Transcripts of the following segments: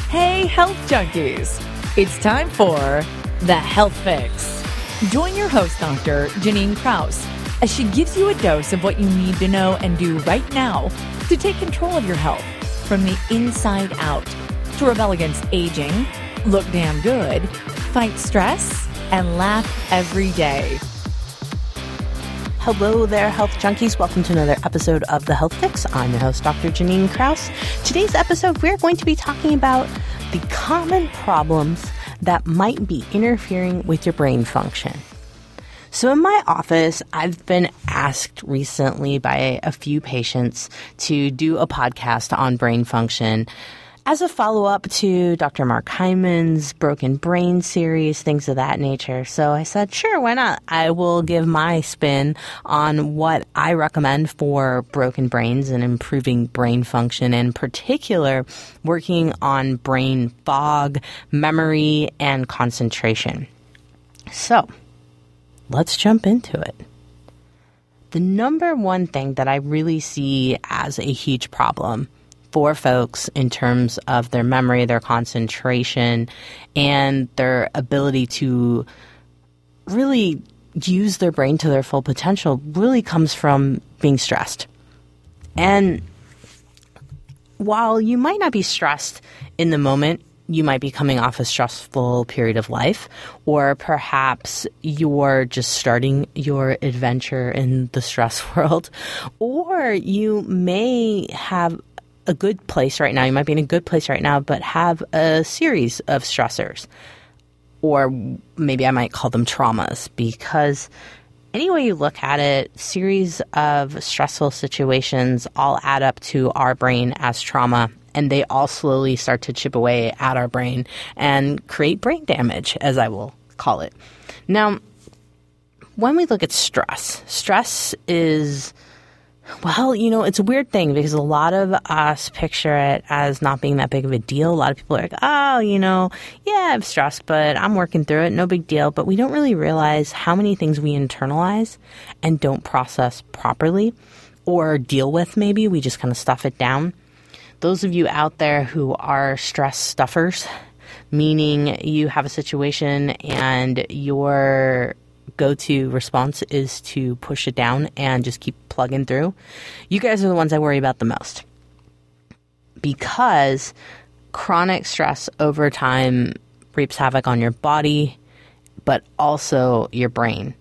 Hey, health junkies! It's time for The Health Fix. Join your host, Dr. Janine Krause, as she gives you a dose of what you need to know and do right now to take control of your health from the inside out, to rebel against aging, look damn good, fight stress, and laugh every day. Hello there, health junkies. Welcome to another episode of The Health Fix. I'm your host, Dr. Janine Krause. Today's episode, we're going to be talking about the common problems that might be interfering with your brain function. So in my office, I've been asked recently by a few patients to do a podcast on brain function as a follow-up to Dr. Mark Hyman's Broken Brain series, things of that nature. So I said, sure, why not? I will give my spin on what I recommend for broken brains and improving brain function, in particular, working on brain fog, memory, and concentration. So let's jump into it. The number one thing that I really see as a huge problem for folks in terms of their memory, their concentration, and their ability to really use their brain to their full potential really comes from being stressed. And while you might not be stressed in the moment, you might be coming off a stressful period of life, or perhaps you're just starting your adventure in the stress world, or you may have a good place right now. You might be in a good place right now, but have a series of stressors, or maybe I might call them traumas, because any way you look at it, series of stressful situations all add up to our brain as trauma, and they all slowly start to chip away at our brain and create brain damage, as I will call it. Now, when we look at stress is, well, it's a weird thing because a lot of us picture it as not being that big of a deal. A lot of people are like, oh, yeah, I'm stressed, but I'm working through it. No big deal. But we don't really realize how many things we internalize and don't process properly or deal with. Maybe we just kind of stuff it down. Those of you out there who are stress stuffers, meaning you have a situation and your go-to response is to push it down and just keep plugging through, you guys are the ones I worry about the most, because chronic stress over time reaps havoc on your body, but also your brain.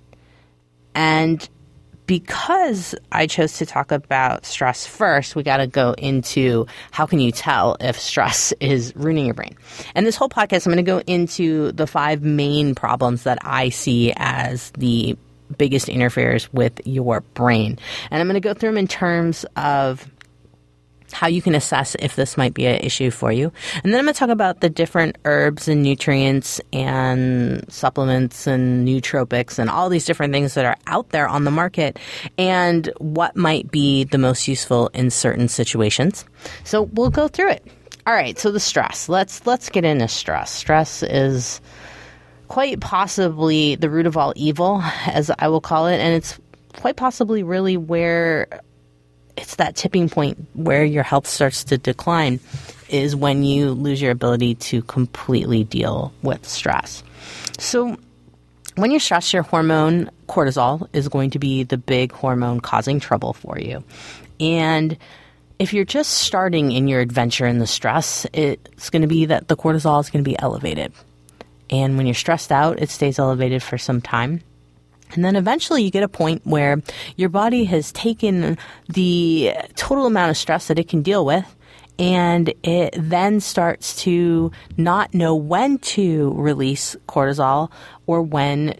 And because I chose to talk about stress first, we got to go into how can you tell if stress is ruining your brain. And this whole podcast, I'm going to go into the 5 main problems that I see as the biggest interferers with your brain. And I'm going to go through them in terms of how you can assess if this might be an issue for you. And then I'm going to talk about the different herbs and nutrients and supplements and nootropics and all these different things that are out there on the market and what might be the most useful in certain situations. So we'll go through it. All right, so the stress. Let's get into stress. Stress is quite possibly the root of all evil, as I will call it, and it's quite possibly really where it's that tipping point where your health starts to decline, is when you lose your ability to completely deal with stress. So when you're stressed, your hormone cortisol is going to be the big hormone causing trouble for you. And if you're just starting in your adventure in the stress, it's going to be that the cortisol is going to be elevated. And when you're stressed out, it stays elevated for some time. And then eventually you get a point where your body has taken the total amount of stress that it can deal with, and it then starts to not know when to release cortisol or when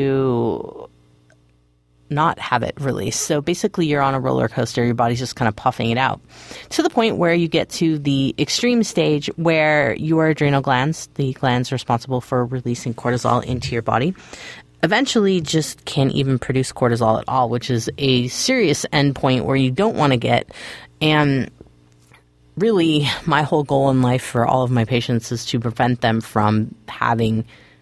to not have it released. So basically you're on a roller coaster. Your body's just kind of puffing it out to the point where you get to the extreme stage where your adrenal glands, the glands responsible for releasing cortisol into your body, eventually just can't even produce cortisol at all, which is a serious endpoint where you don't want to get. And really, my whole goal in life for all of my patients is to prevent them from having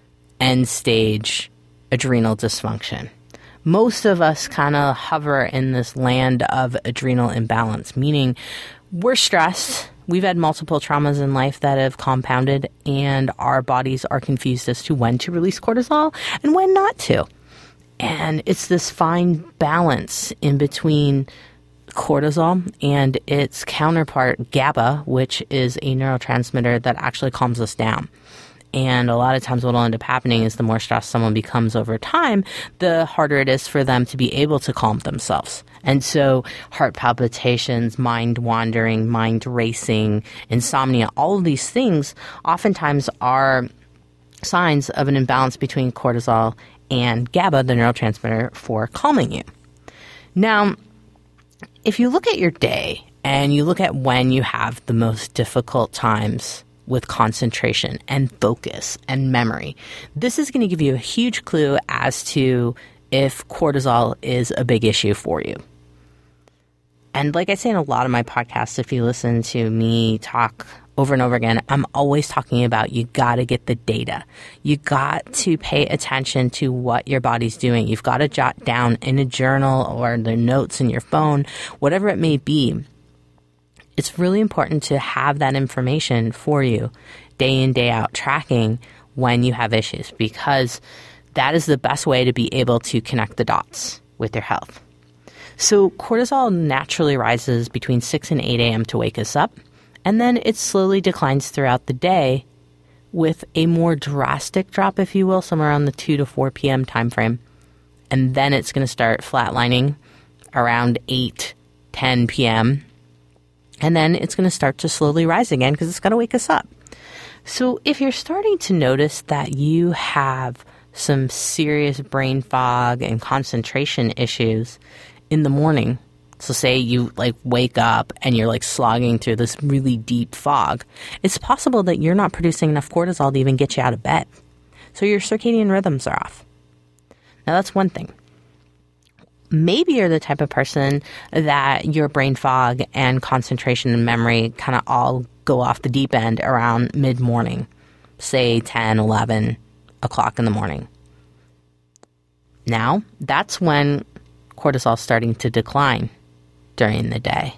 end-stage adrenal dysfunction. Most of us kind of hover in this land of adrenal imbalance, meaning we're stressed, we've had multiple traumas in life that have compounded, and our bodies are confused as to when to release cortisol and when not to. And it's this fine balance in between cortisol and its counterpart, GABA, which is a neurotransmitter that actually calms us down. And a lot of times what will end up happening is the more stressed someone becomes over time, the harder it is for them to be able to calm themselves. And so heart palpitations, mind wandering, mind racing, insomnia, all of these things oftentimes are signs of an imbalance between cortisol and GABA, the neurotransmitter for calming you. Now, if you look at your day and you look at when you have the most difficult times with concentration and focus and memory, this is going to give you a huge clue as to if cortisol is a big issue for you. And like I say in a lot of my podcasts, if you listen to me talk over and over again, I'm always talking about you got to get the data. You got to pay attention to what your body's doing. You've got to jot down in a journal or the notes in your phone, whatever it may be. It's really important to have that information for you day in, day out, tracking when you have issues, because that is the best way to be able to connect the dots with your health. So cortisol naturally rises between 6 and 8 a.m. to wake us up. And then it slowly declines throughout the day with a more drastic drop, if you will, somewhere around the 2 to 4 p.m. time frame. And then it's going to start flatlining around 8, 10 p.m. And then it's going to start to slowly rise again because it's got to wake us up. So if you're starting to notice that you have some serious brain fog and concentration issues in the morning, so say you wake up and you're slogging through this really deep fog, it's possible that you're not producing enough cortisol to even get you out of bed. So your circadian rhythms are off. Now that's one thing. Maybe you're the type of person that your brain fog and concentration and memory kind of all go off the deep end around mid-morning, say 10, 11 o'clock in the morning. Now, that's when cortisol is starting to decline during the day.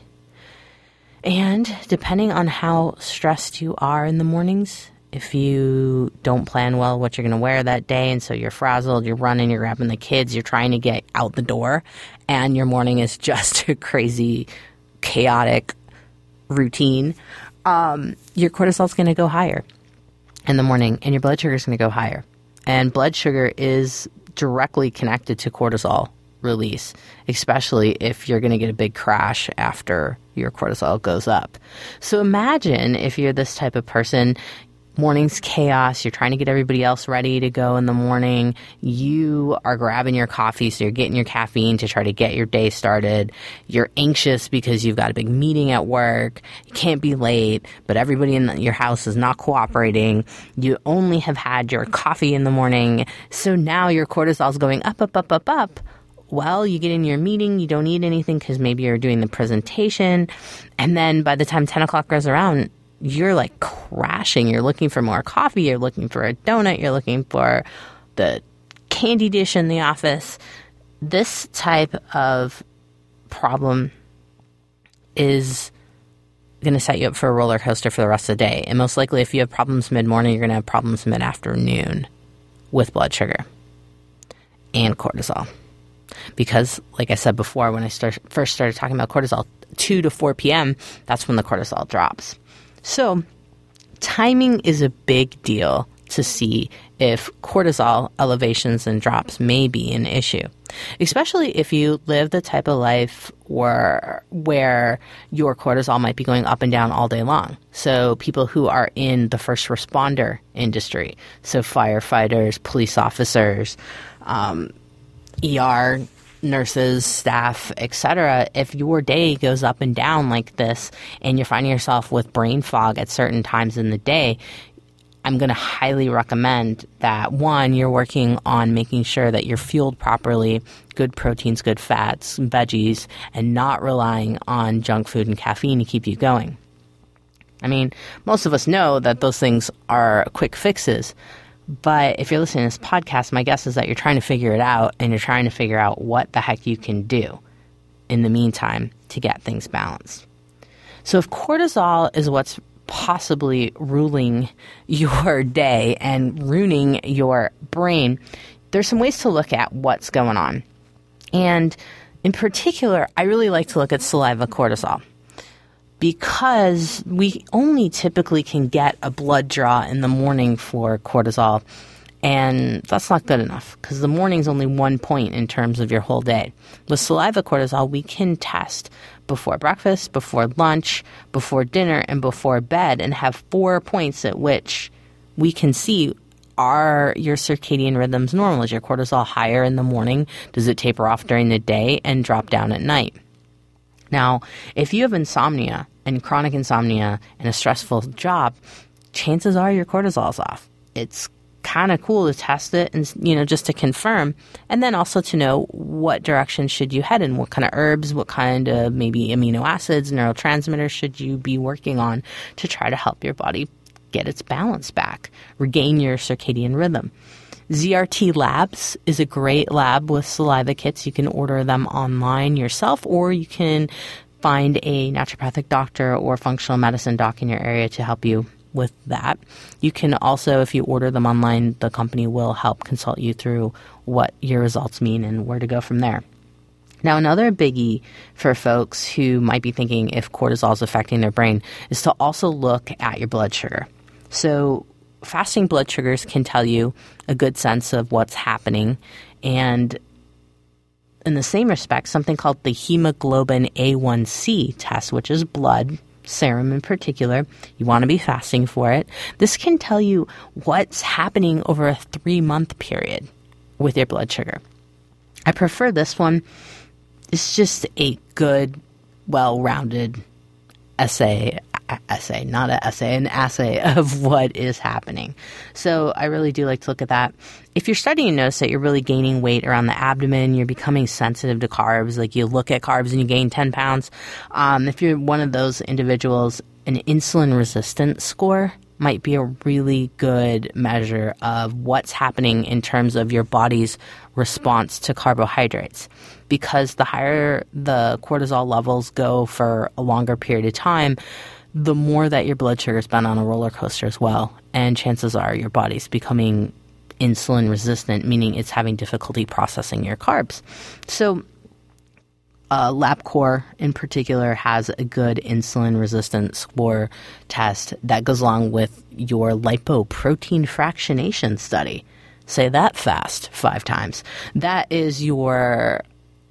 And depending on how stressed you are in the mornings, if you don't plan well what you're going to wear that day, and so you're frazzled, you're running, you're grabbing the kids, you're trying to get out the door, and your morning is just a crazy, chaotic routine, your cortisol is going to go higher in the morning, and your blood sugar is going to go higher. And blood sugar is directly connected to cortisol release, especially if you're going to get a big crash after your cortisol goes up. So imagine if you're this type of person, morning's chaos, you're trying to get everybody else ready to go in the morning, you are grabbing your coffee, so you're getting your caffeine to try to get your day started, you're anxious because you've got a big meeting at work, you can't be late, but everybody in your house is not cooperating, you only have had your coffee in the morning, so now your cortisol is going up, up, up, up, up. Well, you get in your meeting, you don't eat anything because maybe you're doing the presentation, and then by the time 10 o'clock goes around, you're crashing. You're looking for more coffee, you're looking for a donut, you're looking for the candy dish in the office. This type of problem is going to set you up for a roller coaster for the rest of the day. And most likely, if you have problems mid-morning, you're going to have problems mid-afternoon with blood sugar and cortisol. Because, like I said before, when I first started talking about cortisol, 2 to 4 p.m., that's when the cortisol drops. So timing is a big deal to see if cortisol elevations and drops may be an issue, especially if you live the type of life where your cortisol might be going up and down all day long. So people who are in the first responder industry, so firefighters, police officers, ER nurses, staff, etc., if your day goes up and down like this and you're finding yourself with brain fog at certain times in the day, I'm going to highly recommend that, one, you're working on making sure that you're fueled properly, good proteins, good fats, veggies, and not relying on junk food and caffeine to keep you going. I mean, most of us know that those things are quick fixes. But if you're listening to this podcast, my guess is that you're trying to figure it out, and you're trying to figure out what the heck you can do in the meantime to get things balanced. So if cortisol is what's possibly ruling your day and ruining your brain, there's some ways to look at what's going on. And in particular, I really like to look at saliva cortisol, because we only typically can get a blood draw in the morning for cortisol, and that's not good enough because the morning's only 1 point in terms of your whole day. With saliva cortisol, we can test before breakfast, before lunch, before dinner, and before bed, and have 4 points at which we can see, are your circadian rhythms normal? Is your cortisol higher in the morning? Does it taper off during the day and drop down at night? Now, if you have insomnia and chronic insomnia and a stressful job, chances are your cortisol's off. It's kind of cool to test it and, just to confirm, and then also to know what direction should you head in, what kind of herbs, what kind of maybe amino acids, neurotransmitters should you be working on to try to help your body get its balance back, regain your circadian rhythm. ZRT Labs is a great lab with saliva kits. You can order them online yourself, or you can find a naturopathic doctor or functional medicine doc in your area to help you with that. You can also, if you order them online, the company will help consult you through what your results mean and where to go from there. Now, another biggie for folks who might be thinking if cortisol is affecting their brain is to also look at your blood sugar. So fasting blood sugars can tell you a good sense of what's happening. And in the same respect, something called the hemoglobin A1C test, which is blood serum in particular, you want to be fasting for it. This can tell you what's happening over a 3-month period with your blood sugar. I prefer this one. It's just a good, well-rounded assay, an assay of what is happening. So I really do like to look at that. If you're starting to notice that you're really gaining weight around the abdomen, you're becoming sensitive to carbs, like you look at carbs and you gain 10 pounds, if you're one of those individuals, an insulin resistance score might be a really good measure of what's happening in terms of your body's response to carbohydrates. Because the higher the cortisol levels go for a longer period of time, the more that your blood sugar's been on a roller coaster as well. And chances are your body's becoming insulin resistant, meaning it's having difficulty processing your carbs. So LabCorp in particular has a good insulin resistance score test that goes along with your lipoprotein fractionation study. Say that fast 5 times. That is your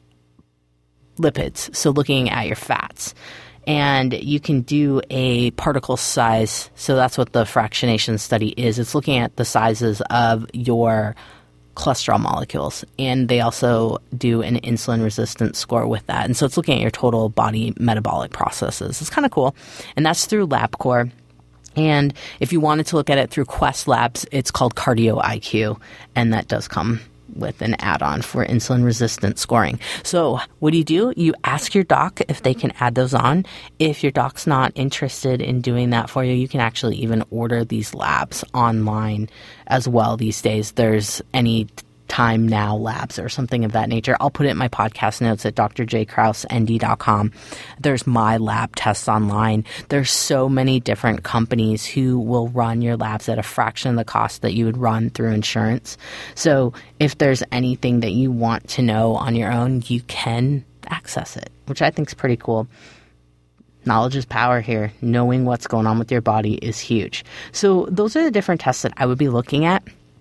lipids, so looking at your fats. And you can do a particle size, so that's what the fractionation study is. It's looking at the sizes of your cholesterol molecules, and they also do an insulin resistance score with that. And so it's looking at your total body metabolic processes. It's kind of cool, and that's through LabCorp. And if you wanted to look at it through Quest Labs, it's called Cardio IQ, and that does come with an add-on for insulin resistant scoring. So what do? You ask your doc if they can add those on. If your doc's not interested in doing that for you, you can actually even order these labs online as well these days. There's any Time Now Labs or something of that nature. I'll put it in my podcast notes at drjkrausnd.com. There's my lab tests online. There's so many different companies who will run your labs at a fraction of the cost that you would run through insurance. So if there's anything that you want to know on your own, you can access it, which I think is pretty cool. Knowledge is power here. Knowing what's going on with your body is huge. So those are the different tests that I would be looking at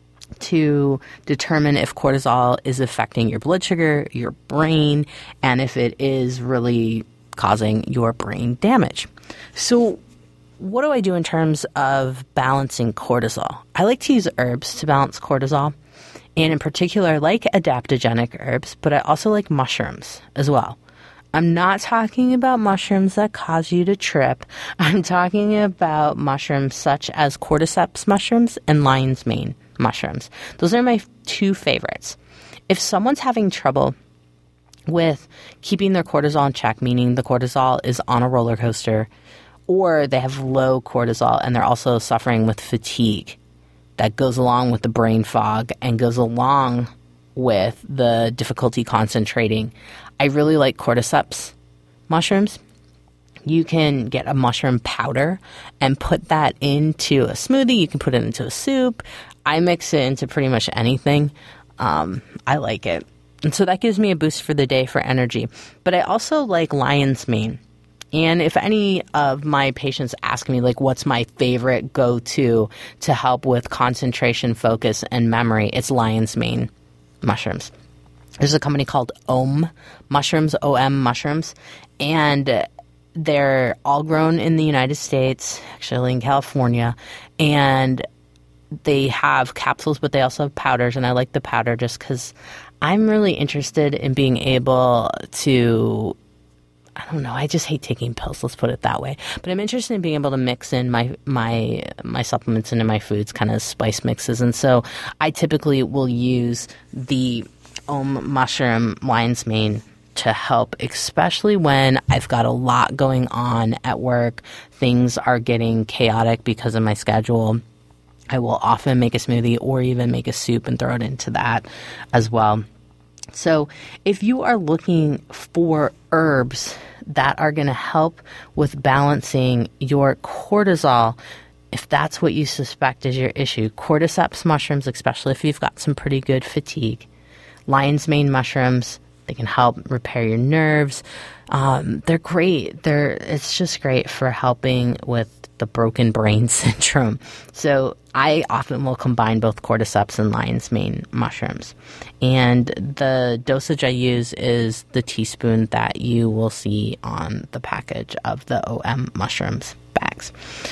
to determine if cortisol is affecting your blood sugar, your brain, and if it is really causing your brain damage. So what do I do in terms of balancing cortisol? I like to use herbs to balance cortisol, and in particular, I like adaptogenic herbs, but I also like mushrooms as well. I'm not talking about mushrooms that cause you to trip. I'm talking about mushrooms such as cordyceps mushrooms and lion's mane mushrooms. Those are my 2 favorites. If someone's having trouble with keeping their cortisol in check, meaning the cortisol is on a roller coaster, or they have low cortisol and they're also suffering with fatigue that goes along with the brain fog and goes along with the difficulty concentrating, I really like cordyceps mushrooms You can get a mushroom powder and put that into a smoothie. You can put it into a soup. I mix it into pretty much anything. I like it. And so that gives me a boost for the day for energy. But I also like lion's mane. And if any of my patients ask me, like, what's my favorite go-to to help with concentration, focus, and memory, it's lion's mane mushrooms. There's a company called OM Mushrooms, OM Mushrooms, and they're all grown in the United States, actually in California, and they have capsules, but they also have powders, and I like the powder just because I'm really interested in being able to, I don't know, I just hate taking pills, let's put it that way. But I'm interested in being able to mix in my supplements into my foods, kind of spice mixes. And so I typically will use the OM Mushroom Lion's Mane to help, especially when I've got a lot going on at work. Things are getting chaotic because of my schedule. I will often make a smoothie or even make a soup and throw it into that as well. So if you are looking for herbs that are going to help with balancing your cortisol, if that's what you suspect is your issue, cordyceps mushrooms, especially if you've got some pretty good fatigue, lion's mane mushrooms, they can help repair your nerves. They're great. It's just great for helping with the broken brain syndrome. So I often will combine both cordyceps and lion's mane mushrooms. And the dosage I use is the teaspoon that you will see on the package of the OM mushrooms bags.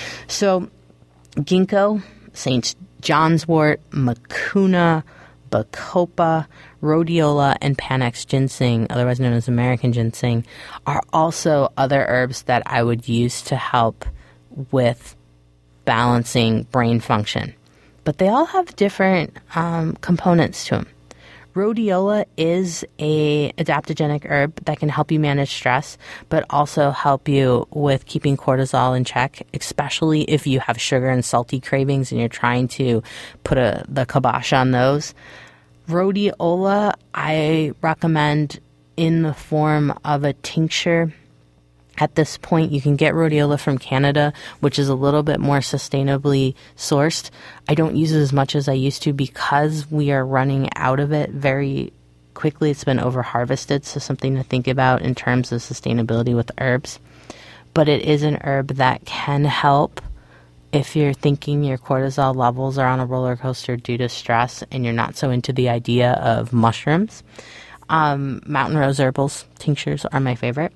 So ginkgo, St. John's wort, mucuna, bacopa, rhodiola, and Panax ginseng, otherwise known as American ginseng, are also other herbs that I would use to help with balancing brain function. But they all have different components to them. Rhodiola is a adaptogenic herb that can help you manage stress, but also help you with keeping cortisol in check, especially if you have sugar and salty cravings and you're trying to put the kibosh on those. Rhodiola, I recommend in the form of a tincture. At this point, you can get rhodiola from Canada, which is a little bit more sustainably sourced. I don't use it as much as I used to because we are running out of it very quickly. It's been over-harvested, so something to think about in terms of sustainability with herbs. But it is an herb that can help if you're thinking your cortisol levels are on a roller coaster due to stress and you're not so into the idea of mushrooms. Mountain rose herbals tinctures are my favorite.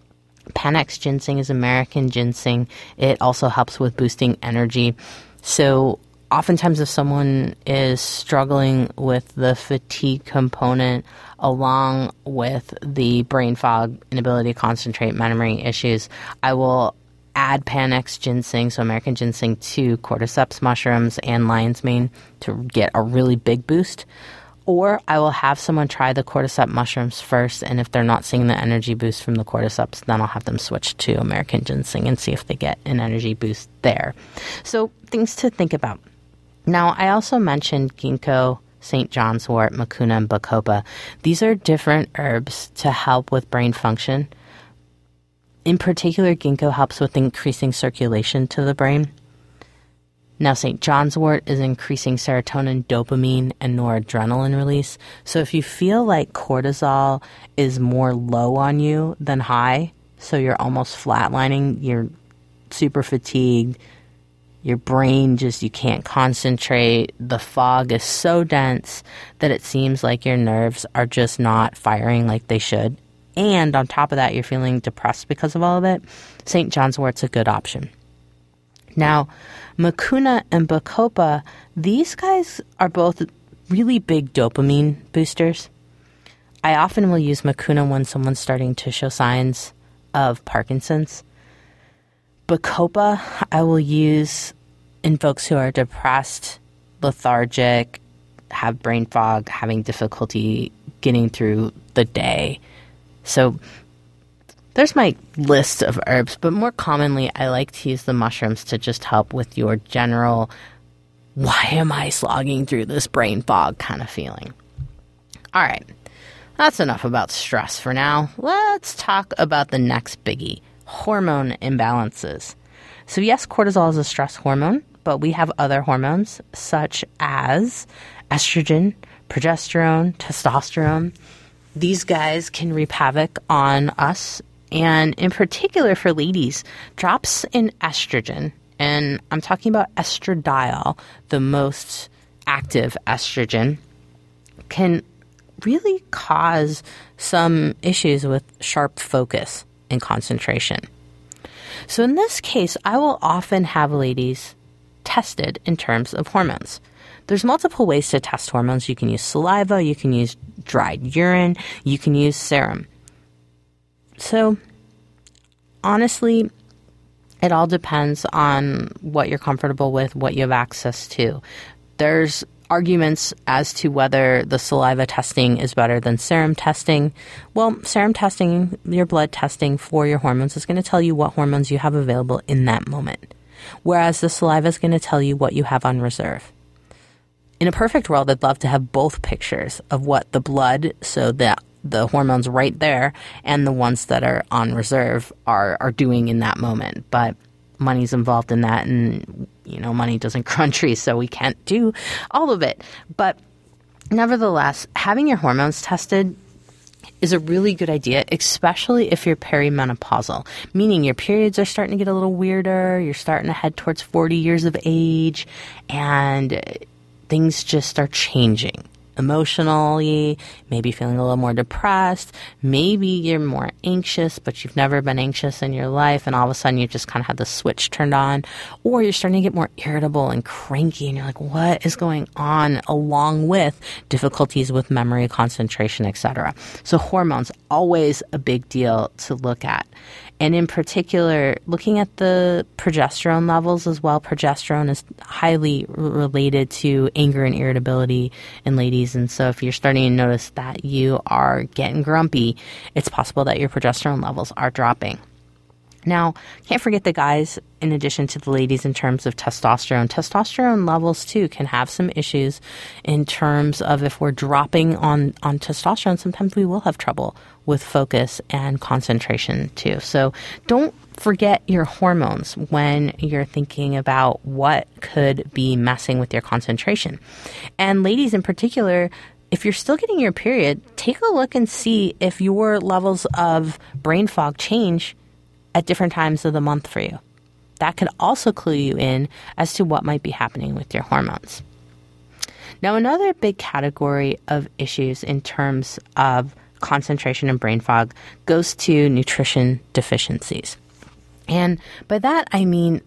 Panax ginseng is American ginseng. It also helps with boosting energy. So oftentimes if someone is struggling with the fatigue component along with the brain fog, inability to concentrate, memory issues, I will add Panax ginseng, so American ginseng, to cordyceps mushrooms and lion's mane to get a really big boost. Or I will have someone try the cordyceps mushrooms first, and if they're not seeing the energy boost from the cordyceps, then I'll have them switch to American ginseng and see if they get an energy boost there. So things to think about. Now, I also mentioned ginkgo, St. John's wort, mucuna, and bacopa. These are different herbs to help with brain function. In particular, ginkgo helps with increasing circulation to the brain. Now, St. John's wort is increasing serotonin, dopamine, and noradrenaline release. So if you feel like cortisol is more low on you than high, so you're almost flatlining, you're super fatigued, your brain you can't concentrate, the fog is so dense that it seems like your nerves are just not firing like they should, and on top of that, you're feeling depressed because of all of it, St. John's wort's a good option. Now, mucuna and bacopa, these guys are both really big dopamine boosters. I often will use mucuna when someone's starting to show signs of Parkinson's. Bacopa, I will use in folks who are depressed, lethargic, have brain fog, having difficulty getting through the day. So there's my list of herbs, but more commonly, I like to use the mushrooms to just help with your general, why am I slogging through this brain fog kind of feeling. All right, that's enough about stress for now. Let's talk about the next biggie, hormone imbalances. So yes, cortisol is a stress hormone, but we have other hormones such as estrogen, progesterone, testosterone. These guys can wreak havoc on us. And in particular for ladies, drops in estrogen, and I'm talking about estradiol, the most active estrogen, can really cause some issues with sharp focus and concentration. So in this case, I will often have ladies tested in terms of hormones. There's multiple ways to test hormones. You can use saliva, you can use dried urine, you can use serum. So honestly, it all depends on what you're comfortable with, what you have access to. There's arguments as to whether the saliva testing is better than serum testing. Well, serum testing, your blood testing for your hormones, is going to tell you what hormones you have available in that moment, whereas the saliva is going to tell you what you have on reserve. In a perfect world, I'd love to have both pictures of what the blood, so that the hormones right there, and the ones that are on reserve are doing in that moment. But money's involved in that, and money doesn't grow on trees, so we can't do all of it. But nevertheless, having your hormones tested is a really good idea, especially if you're perimenopausal, meaning your periods are starting to get a little weirder, you're starting to head towards 40 years of age, and things just are changing. Emotionally, maybe feeling a little more depressed, maybe you're more anxious, but you've never been anxious in your life, and all of a sudden you just kind of had the switch turned on, or you're starting to get more irritable and cranky, and you're like, what is going on, along with difficulties with memory, concentration, etc. So hormones, always a big deal to look at. And in particular, looking at the progesterone levels as well. Progesterone is highly related to anger and irritability in ladies. And so if you're starting to notice that you are getting grumpy, it's possible that your progesterone levels are dropping. Now, can't forget the guys, in addition to the ladies, in terms of testosterone. Testosterone levels, too, can have some issues in terms of if we're dropping on testosterone, sometimes we will have trouble with focus and concentration, too. So don't forget your hormones when you're thinking about what could be messing with your concentration. And ladies in particular, if you're still getting your period, take a look and see if your levels of brain fog change at different times of the month for you. That could also clue you in as to what might be happening with your hormones. Now, another big category of issues in terms of concentration and brain fog goes to nutrition deficiencies. And by that, I mean,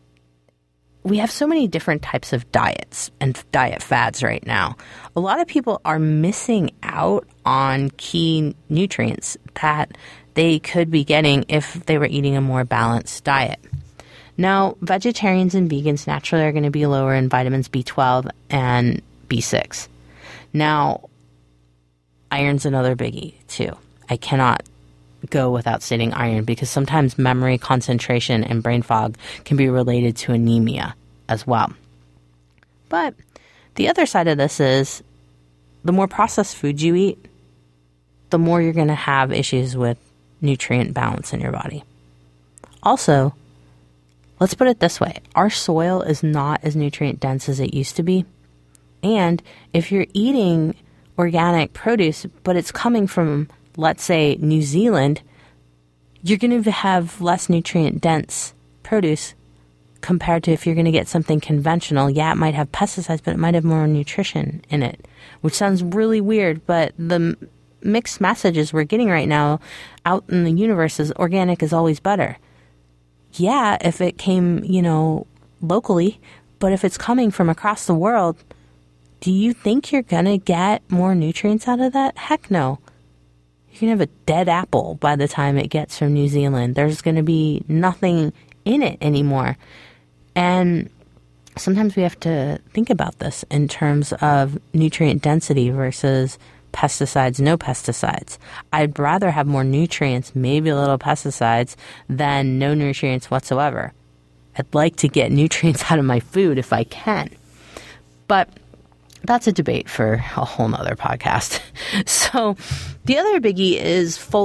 we have so many different types of diets and diet fads right now. A lot of people are missing out on key nutrients that they could be getting if they were eating a more balanced diet. Now, vegetarians and vegans naturally are going to be lower in vitamins B12 and B6. Now, iron's another biggie, too. I cannot go without stating iron because sometimes memory, concentration, and brain fog can be related to anemia as well. But the other side of this is the more processed food you eat, the more you're going to have issues with nutrient balance in your body. Also, let's put it this way. Our soil is not as nutrient dense as it used to be. And if you're eating organic produce, but it's coming from, let's say, New Zealand, you're going to have less nutrient dense produce compared to if you're going to get something conventional. Yeah, it might have pesticides, but it might have more nutrition in it, which sounds really weird, but the mixed messages we're getting right now out in the universe is organic is always better. Yeah, if it came, locally, but if it's coming from across the world, do you think you're going to get more nutrients out of that? Heck no. You're going to have a dead apple by the time it gets from New Zealand. There's going to be nothing in it anymore. And sometimes we have to think about this in terms of nutrient density versus pesticides, no pesticides. I'd rather have more nutrients, maybe a little pesticides, than no nutrients whatsoever. I'd like to get nutrients out of my food if I can. But that's a debate for a whole nother podcast. So the other biggie is folate.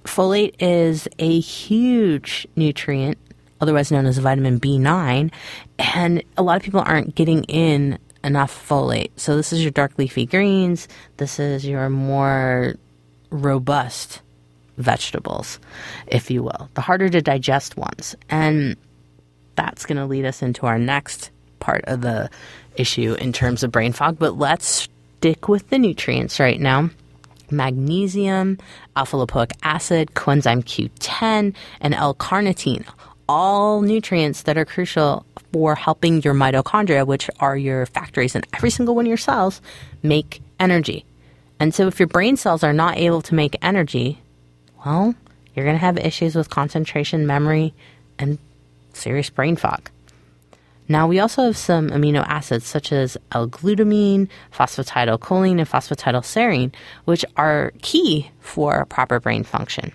Folate is a huge nutrient, otherwise known as vitamin B9, and a lot of people aren't getting in enough folate. So this is your dark leafy greens. This is your more robust vegetables, if you will, the harder to digest ones. And that's going to lead us into our next part of the issue in terms of brain fog. But let's stick with the nutrients right now. Magnesium, alpha-lipoic acid, coenzyme Q10, and L-carnitine. All nutrients that are crucial for helping your mitochondria, which are your factories in every single one of your cells, make energy. And so if your brain cells are not able to make energy, well, you're going to have issues with concentration, memory, and serious brain fog. Now, we also have some amino acids such as L-glutamine, phosphatidylcholine, and phosphatidylserine, which are key for proper brain function.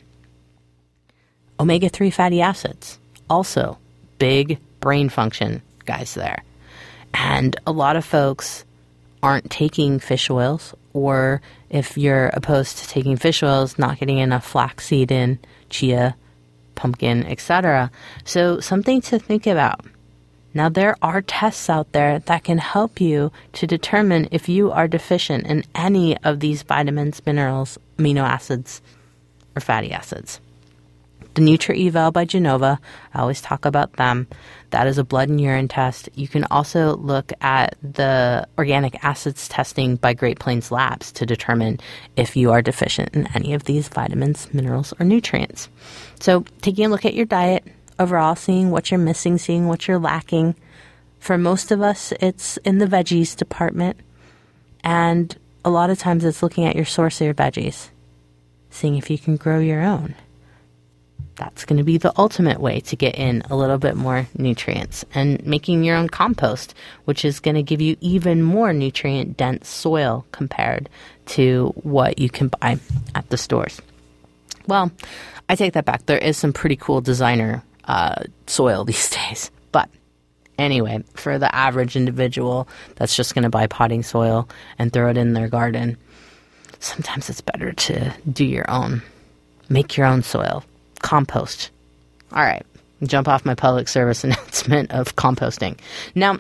Omega-3 fatty acids, also big brain function guys there. And a lot of folks aren't taking fish oils, or if you're opposed to taking fish oils, not getting enough flaxseed in, chia, pumpkin, etc. So something to think about. Now, there are tests out there that can help you to determine if you are deficient in any of these vitamins, minerals, amino acids, or fatty acids. The NutriEval by Genova, I always talk about them. That is a blood and urine test. You can also look at the organic acids testing by Great Plains Labs to determine if you are deficient in any of these vitamins, minerals, or nutrients. So taking a look at your diet overall, seeing what you're missing, seeing what you're lacking. For most of us, it's in the veggies department. And a lot of times it's looking at your source of your veggies, seeing if you can grow your own. That's going to be the ultimate way to get in a little bit more nutrients, and making your own compost, which is going to give you even more nutrient-dense soil compared to what you can buy at the stores. Well, I take that back. There is some pretty cool designer soil these days. But anyway, for the average individual that's just going to buy potting soil and throw it in their garden, sometimes it's better to do your own. Make your own soil. Compost. All right. Jump off my public service announcement of composting. Now,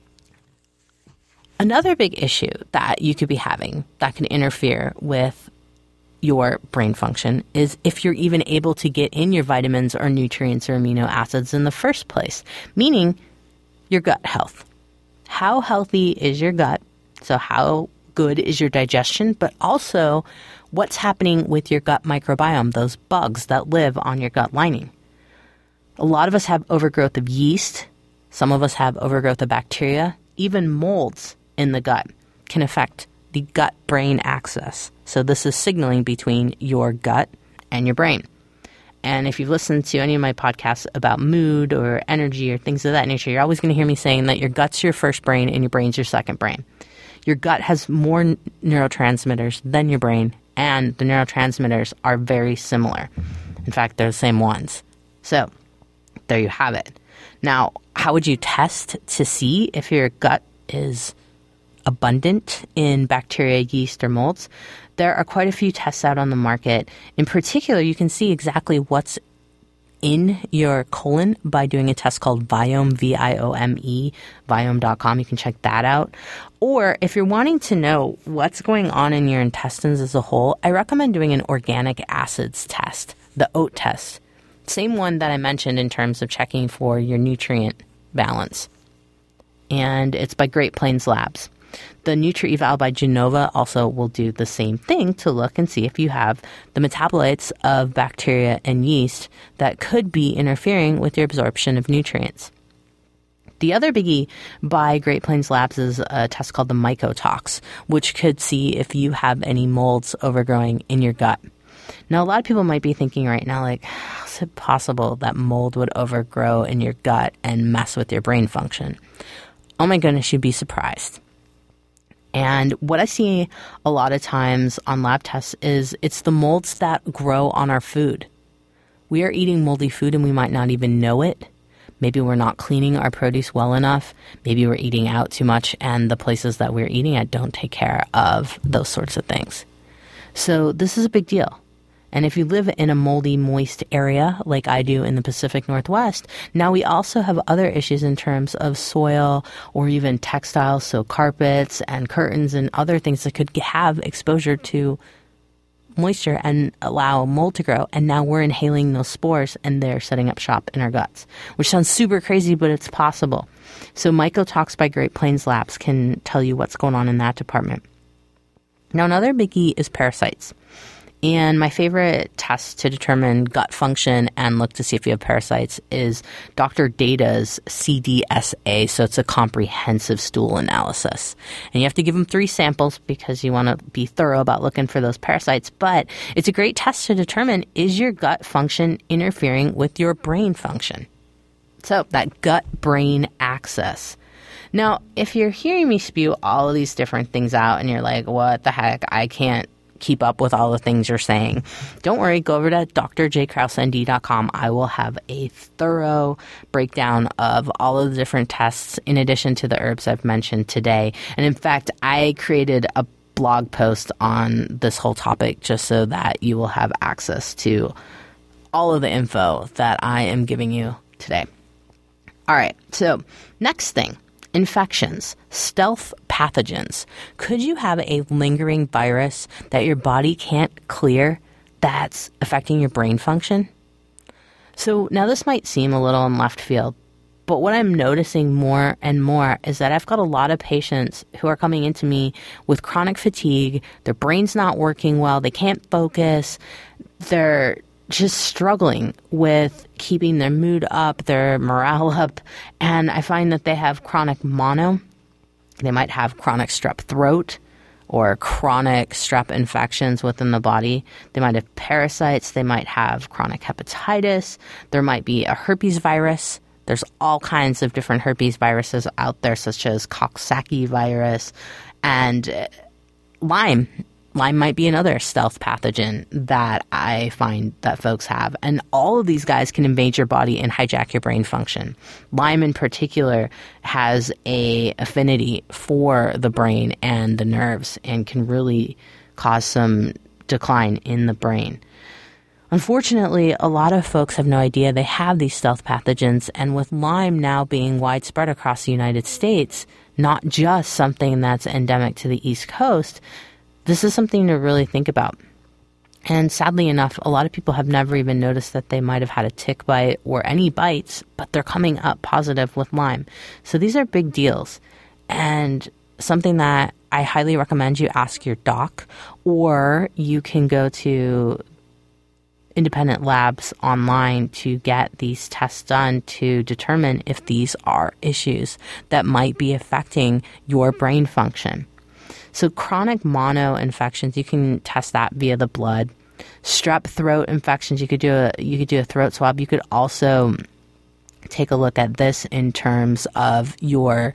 another big issue that you could be having that can interfere with your brain function is if you're even able to get in your vitamins or nutrients or amino acids in the first place, meaning your gut health. How healthy is your gut? So how good is your digestion, but also what's happening with your gut microbiome, those bugs that live on your gut lining. A lot of us have overgrowth of yeast. Some of us have overgrowth of bacteria. Even molds in the gut can affect the gut-brain axis. So this is signaling between your gut and your brain. And if you've listened to any of my podcasts about mood or energy or things of that nature, you're always going to hear me saying that your gut's your first brain and your brain's your second brain. Your gut has more neurotransmitters than your brain, and the neurotransmitters are very similar. In fact, they're the same ones. So there you have it. Now, how would you test to see if your gut is abundant in bacteria, yeast, or molds? There are quite a few tests out on the market. In particular, you can see exactly what's in your colon by doing a test called Viome, V-I-O-M-E, Viome.com. You can check that out. Or if you're wanting to know what's going on in your intestines as a whole, I recommend doing an organic acids test, the OAT test. Same one that I mentioned in terms of checking for your nutrient balance. And it's by Great Plains Labs. The NutriEval by Genova also will do the same thing to look and see if you have the metabolites of bacteria and yeast that could be interfering with your absorption of nutrients. The other biggie by Great Plains Labs is a test called the Mycotox, which could see if you have any molds overgrowing in your gut. Now, a lot of people might be thinking right now, like, how is it possible that mold would overgrow in your gut and mess with your brain function? Oh my goodness, you'd be surprised. And what I see a lot of times on lab tests is it's the molds that grow on our food. We are eating moldy food and we might not even know it. Maybe we're not cleaning our produce well enough. Maybe we're eating out too much and the places that we're eating at don't take care of those sorts of things. So this is a big deal. And if you live in a moldy, moist area like I do in the Pacific Northwest, now we also have other issues in terms of soil or even textiles, so carpets and curtains and other things that could have exposure to moisture and allow mold to grow. And now we're inhaling those spores and they're setting up shop in our guts, which sounds super crazy, but it's possible. So Mycotox by Great Plains Labs can tell you what's going on in that department. Now, another biggie is parasites. And my favorite test to determine gut function and look to see if you have parasites is Dr. Data's CDSA. So it's a comprehensive stool analysis. And you have to give them 3 samples because you want to be thorough about looking for those parasites. But it's a great test to determine, is your gut function interfering with your brain function? So that gut-brain axis. Now, if you're hearing me spew all of these different things out and you're like, what the heck, I can't keep up with all the things you're saying, don't worry, go over to drjkrausend.com. I will have a thorough breakdown of all of the different tests in addition to the herbs I've mentioned today. And in fact, I created a blog post on this whole topic just so that you will have access to all of the info that I am giving you today. All right, so next thing. Infections, stealth pathogens. Could you have a lingering virus that your body can't clear that's affecting your brain function? So now this might seem a little in left field, but what I'm noticing more and more is that I've got a lot of patients who are coming into me with chronic fatigue. Their brain's not working well. They can't focus. They're just struggling with keeping their mood up, their morale up, and I find that they have chronic mono. They might have chronic strep throat or chronic strep infections within the body. They might have parasites. They might have chronic hepatitis. There might be a herpes virus. There's all kinds of different herpes viruses out there, such as Coxsackie virus and Lyme. Lyme might be another stealth pathogen that I find that folks have. And all of these guys can invade your body and hijack your brain function. Lyme in particular has an affinity for the brain and the nerves and can really cause some decline in the brain. Unfortunately, a lot of folks have no idea they have these stealth pathogens. And with Lyme now being widespread across the United States, not just something that's endemic to the East Coast, this is something to really think about. And sadly enough, a lot of people have never even noticed that they might have had a tick bite or any bites, but they're coming up positive with Lyme. So these are big deals and something that I highly recommend you ask your doc, or you can go to independent labs online to get these tests done to determine if these are issues that might be affecting your brain function. So chronic mono infections, you can test that via the blood. Strep throat infections, you could do a throat swab. You could also take a look at this in terms of your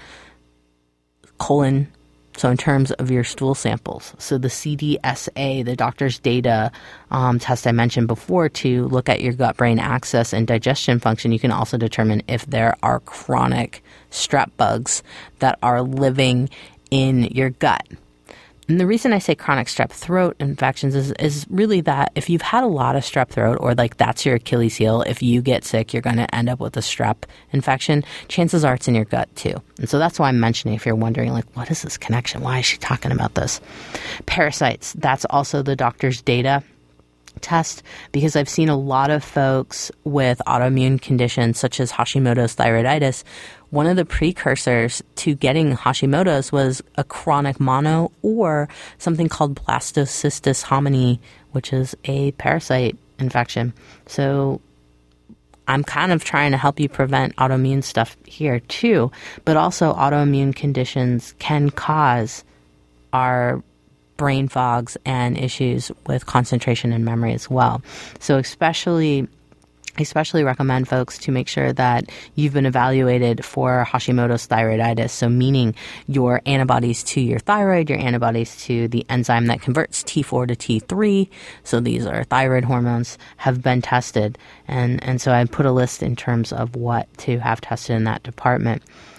colon, so in terms of your stool samples. So the CDSA, the doctor's data test I mentioned before to look at your gut-brain axis and digestion function, you can also determine if there are chronic strep bugs that are living in your gut. And the reason I say chronic strep throat infections is really that if you've had a lot of strep throat, or like that's your Achilles heel, if you get sick, you're going to end up with a strep infection, chances are it's in your gut too. And so that's why I'm mentioning, if you're wondering, like, what is this connection? Why is she talking about this? Parasites, that's also the doctor's data test, because I've seen a lot of folks with autoimmune conditions such as Hashimoto's thyroiditis. One of the precursors to getting Hashimoto's was a chronic mono or something called Blastocystis homini, which is a parasite infection. So I'm kind of trying to help you prevent autoimmune stuff here too, but also autoimmune conditions can cause our brain fogs and issues with concentration and memory as well. So I especially recommend folks to make sure that you've been evaluated for Hashimoto's thyroiditis. So meaning your antibodies to your thyroid, your antibodies to the enzyme that converts T4 to T3. So these are thyroid hormones, have been tested. And so I put a list in terms of what to have tested in that department.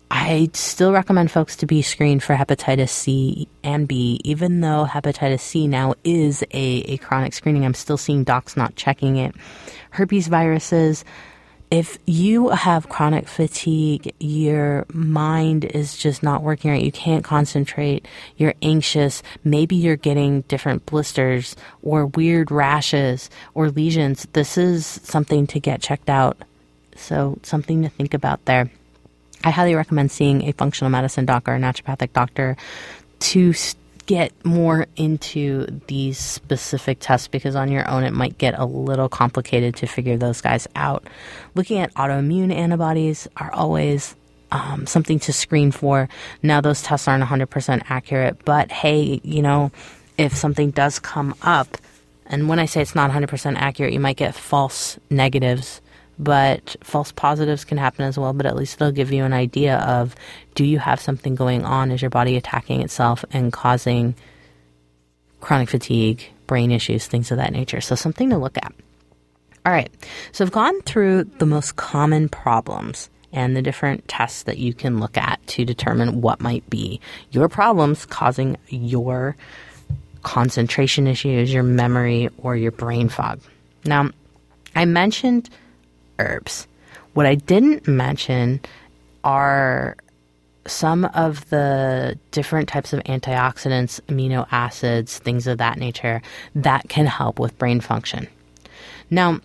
I still recommend folks to be screened for hepatitis C and B, even though hepatitis C now is a chronic screening. I'm still seeing docs not checking it. Herpes viruses. If you have chronic fatigue, your mind is just not working right. You can't concentrate. You're anxious. Maybe you're getting different blisters or weird rashes or lesions. This is something to get checked out. So something to think about there. I highly recommend seeing a functional medicine doc or a naturopathic doctor to get more into these specific tests, because on your own it might get a little complicated to figure those guys out. Looking at autoimmune antibodies are always something to screen for. Now, those tests aren't 100% accurate, but hey, if something does come up, and when I say it's not 100% accurate, you might get false negatives, but false positives can happen as well. But at least they'll give you an idea of, do you have something going on? Is your body attacking itself and causing chronic fatigue, brain issues, things of that nature? So something to look at. All right. So I've gone through the most common problems and the different tests that you can look at to determine what might be your problems causing your concentration issues, your memory, or your brain fog. Now, I mentioned herbs. What I didn't mention are some of the different types of antioxidants, amino acids, things of that nature that can help with brain function. Now,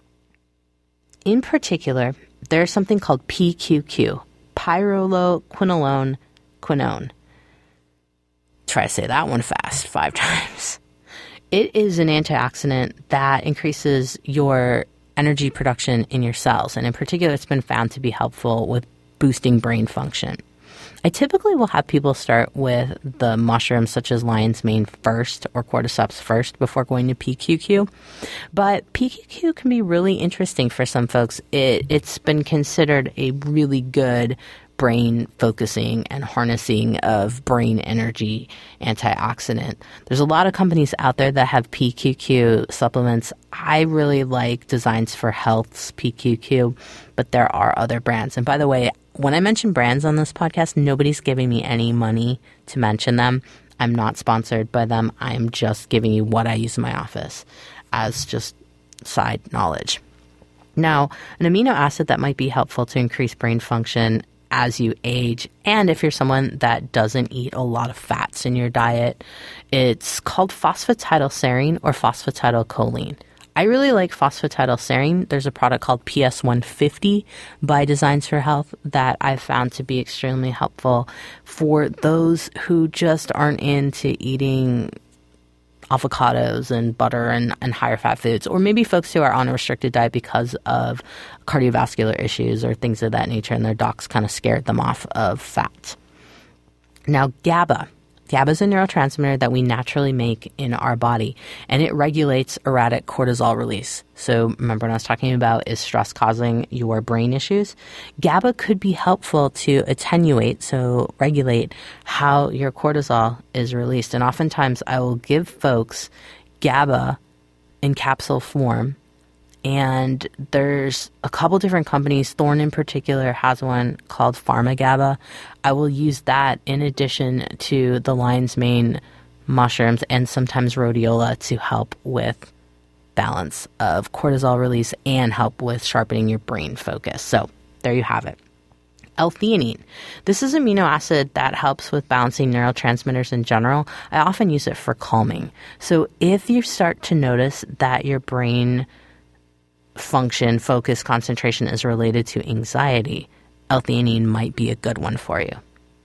in particular, there's something called PQQ, pyrroloquinone quinone. Try to say that one fast 5 times. It is an antioxidant that increases your energy production in your cells, and in particular, it's been found to be helpful with boosting brain function. I typically will have people start with the mushrooms such as lion's mane first or cordyceps first before going to PQQ, but PQQ can be really interesting for some folks. It's been considered a really good brain focusing and harnessing of brain energy antioxidant. There's a lot of companies out there that have PQQ supplements. I really like Designs for Health's PQQ, but there are other brands. And by the way, when I mention brands on this podcast, nobody's giving me any money to mention them. I'm not sponsored by them. I'm just giving you what I use in my office as just side knowledge. Now, an amino acid that might be helpful to increase brain function as you age, and if you're someone that doesn't eat a lot of fats in your diet, it's called phosphatidylserine or phosphatidylcholine. I really like phosphatidylserine. There's a product called PS150 by Designs for Health that I've found to be extremely helpful for those who just aren't into eating avocados and butter and higher fat foods, or maybe folks who are on a restricted diet because of cardiovascular issues or things of that nature, and their docs kind of scared them off of fat. Now, GABA. GABA is a neurotransmitter that we naturally make in our body, and it regulates erratic cortisol release. So remember when I was talking about, is stress causing your brain issues? GABA could be helpful to attenuate, so regulate how your cortisol is released. And oftentimes I will give folks GABA in capsule form. And there's a couple different companies. Thorne in particular has one called PharmaGABA. I will use that in addition to the lion's mane mushrooms and sometimes rhodiola to help with balance of cortisol release and help with sharpening your brain focus. So there you have it. L-theanine. This is an amino acid that helps with balancing neurotransmitters in general. I often use it for calming. So if you start to notice that your brain function, focus, concentration is related to anxiety, L-theanine might be a good one for you.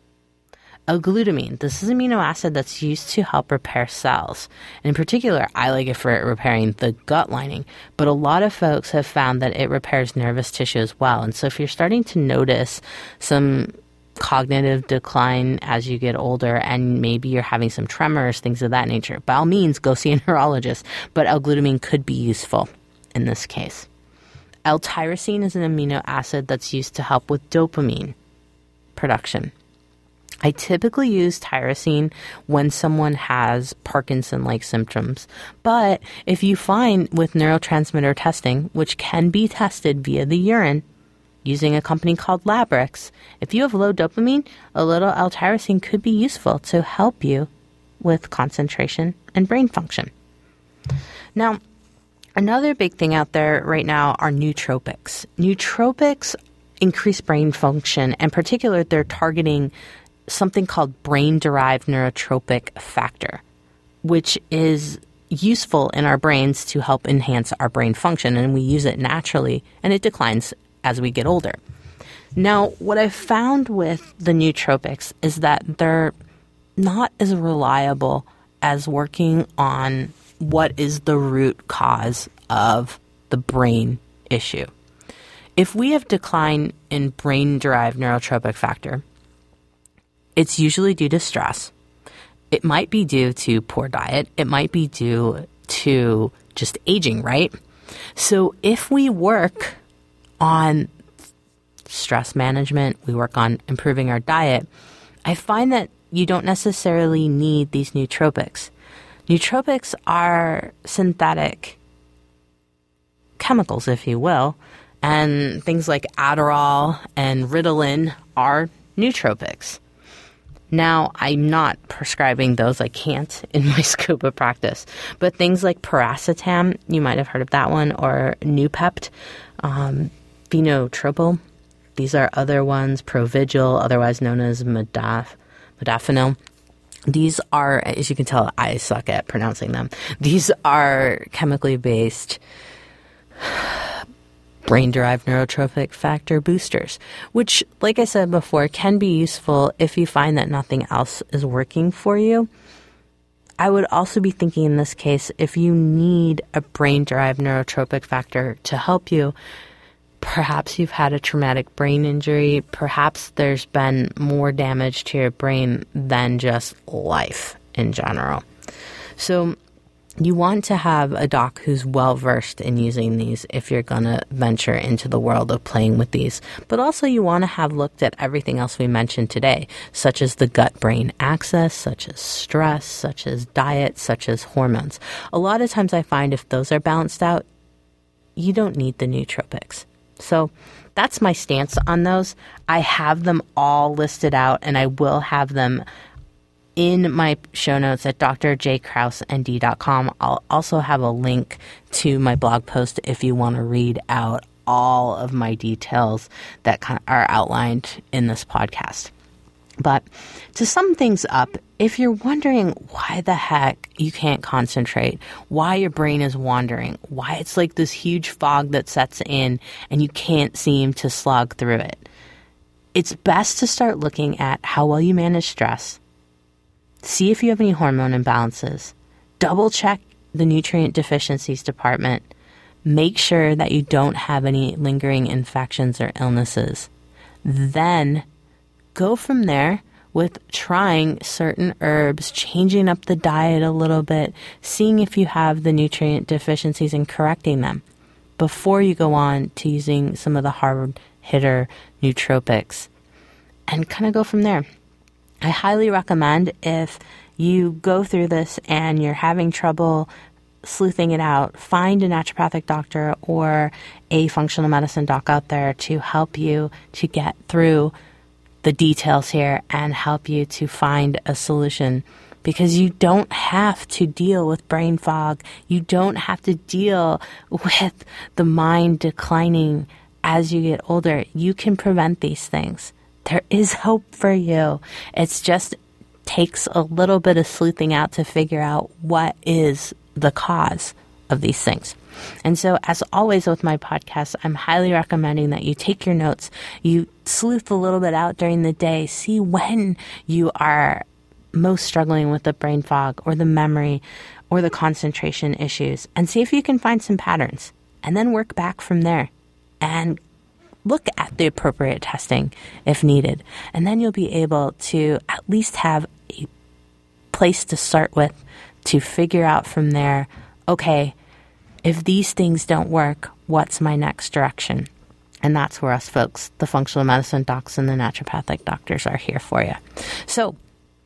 L-glutamine. This is an amino acid that's used to help repair cells. And in particular, I like it for repairing the gut lining, but a lot of folks have found that it repairs nervous tissue as well. And so if you're starting to notice some cognitive decline as you get older, and maybe you're having some tremors, things of that nature, by all means, go see a neurologist, but L-glutamine could be useful in this case. L-tyrosine is an amino acid that's used to help with dopamine production. I typically use tyrosine when someone has Parkinson-like symptoms, but if you find with neurotransmitter testing, which can be tested via the urine, using a company called Labrix. If you have low dopamine, a little L-tyrosine could be useful to help you with concentration and brain function. Now, another big thing out there right now are nootropics. Nootropics increase brain function, and in particular, they're targeting something called brain-derived neurotrophic factor, which is useful in our brains to help enhance our brain function, and we use it naturally, and it declines as we get older. Now, what I've found with the nootropics is that they're not as reliable as working on what is the root cause of the brain issue. If we have decline in brain-derived neurotrophic factor, it's usually due to stress. It might be due to poor diet. It might be due to just aging, right? So if we work on stress management, we work on improving our diet, I find that you don't necessarily need these nootropics. Nootropics are synthetic chemicals, if you will, and things like Adderall and Ritalin are nootropics. Now, I'm not prescribing those. I can't in my scope of practice. But things like Piracetam, you might have heard of that one, or Noopept, Phenotropil. These are other ones, Provigil, otherwise known as modafinil. These are, as you can tell, I suck at pronouncing them. These are chemically based brain-derived neurotrophic factor boosters, which, like I said before, can be useful if you find that nothing else is working for you. I would also be thinking in this case, if you need a brain-derived neurotropic factor to help you, perhaps you've had a traumatic brain injury, perhaps there's been more damage to your brain than just life in general. So you want to have a doc who's well-versed in using these if you're going to venture into the world of playing with these. But also you want to have looked at everything else we mentioned today, such as the gut-brain axis, such as stress, such as diet, such as hormones. A lot of times I find if those are balanced out, you don't need the nootropics. So that's my stance on those. I have them all listed out, and I will have them in my show notes at drjkrausnd.com. I'll also have a link to my blog post if you want to read out all of my details that are outlined in this podcast. But to sum things up, if you're wondering why the heck you can't concentrate, why your brain is wandering, why it's like this huge fog that sets in and you can't seem to slog through it, it's best to start looking at how well you manage stress. See if you have any hormone imbalances. Double check the nutrient deficiencies department. Make sure that you don't have any lingering infections or illnesses. Then go from there with trying certain herbs, changing up the diet a little bit, seeing if you have the nutrient deficiencies and correcting them before you go on to using some of the hard hitter nootropics, and kind of go from there. I highly recommend, if you go through this and you're having trouble sleuthing it out, find a naturopathic doctor or a functional medicine doc out there to help you to get through the details here and help you to find a solution, because you don't have to deal with brain fog. You don't have to deal with the mind declining as you get older. You can prevent these things. There is hope for you. It's just takes a little bit of sleuthing out to figure out what is the cause of these things. And so, as always with my podcast, I'm highly recommending that you take your notes, you sleuth a little bit out during the day, see when you are most struggling with the brain fog or the memory or the concentration issues, and see if you can find some patterns, and then work back from there and look at the appropriate testing if needed. And then you'll be able to at least have a place to start with to figure out from there, okay, if these things don't work, what's my next direction? And that's where us folks, the functional medicine docs and the naturopathic doctors, are here for you. So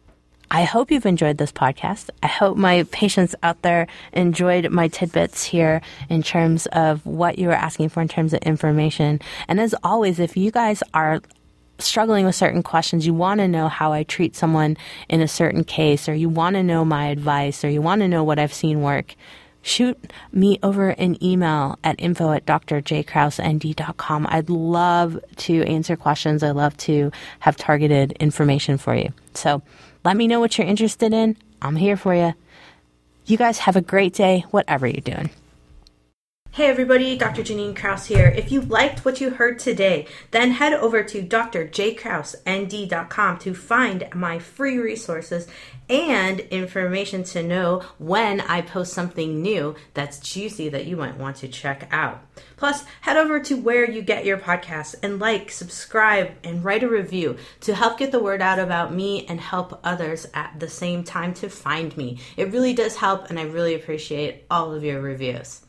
I hope you've enjoyed this podcast. I hope my patients out there enjoyed my tidbits here in terms of what you were asking for in terms of information. And as always, if you guys are struggling with certain questions, you want to know how I treat someone in a certain case, or you want to know my advice, or you want to know what I've seen work, shoot me over an email at info@drjkrausend.com. I'd love to answer questions. I love to have targeted information for you. So let me know what you're interested in. I'm here for you. You guys have a great day, whatever you're doing. Hey everybody, Dr. Janine Kraus here. If you liked what you heard today, then head over to drjkrausend.com to find my free resources and information to know when I post something new that's juicy that you might want to check out. Plus, head over to where you get your podcasts and subscribe, and write a review to help get the word out about me and help others at the same time to find me. It really does help, and I really appreciate all of your reviews.